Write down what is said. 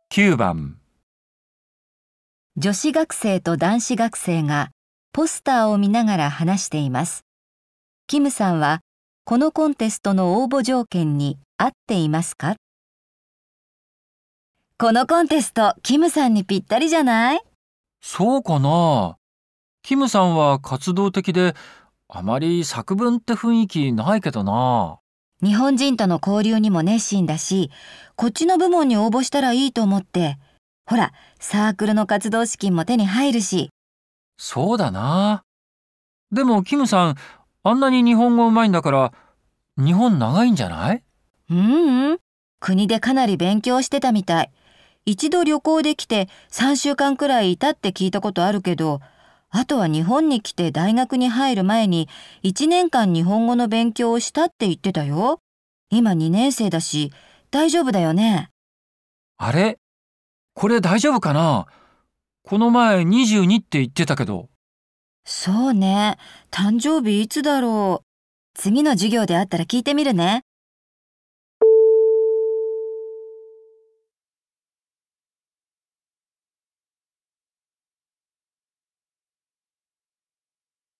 9番。 女子学生と男子学生がポスターを見ながら話しています。キムさんはこのコンテストの応募条件に合っていますか？このコンテスト、キムさんにぴったりじゃない？ そうかな。キムさんは活動的で、あまり作文って雰囲気ないけどな。 日本人との交流にも熱心だし、こっちの部門に応募したらいいと思って。ほら、サークルの活動資金も手に入るし。 そうだな。でもキムさん、あんなに日本語うまいんだから、日本長いんじゃない？ 国でかなり勉強してたみたい。一度旅行で来て3週間くらいいたって聞いたことあるけど、あとは日本に来て大学に入る前に1年間日本語の勉強をしたって言ってたよ。今2年生だし、大丈夫だよね。 あれ？これ大丈夫かな？この前22って言ってたけど。 そうね。誕生日いつだろう。次の授業であったら聞いてみるね。